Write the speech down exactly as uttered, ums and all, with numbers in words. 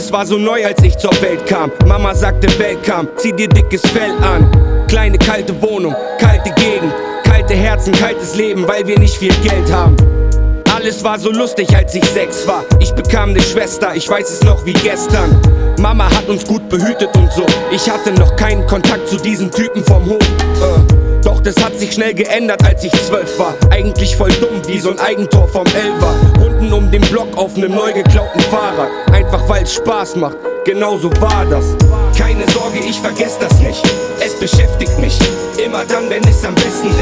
Alles war so neu, als ich zur Welt kam. Mama sagte, Welcome, zieh dir dickes Fell an. Kleine kalte Wohnung, kalte Gegend, kalte Herzen, kaltes Leben, weil wir nicht viel Geld haben. Alles war so lustig, als ich sechs war. Ich bekam ne Schwester, ich weiß es noch wie gestern. Mama hat uns gut behütet und so. Ich hatte noch keinen Kontakt zu diesen Typen vom Hof. äh. Doch das hat sich schnell geändert, als ich zwölf war. Eigentlich voll dumm, wie so ein Eigentor vom Elfer. Runden um den Block auf nem neu geklauten Fahrrad. Einfach weil es Spaß macht, genau so war das. Keine Sorge, ich vergess das nicht. Es beschäftigt mich, immer dann, wenn es am besten ist.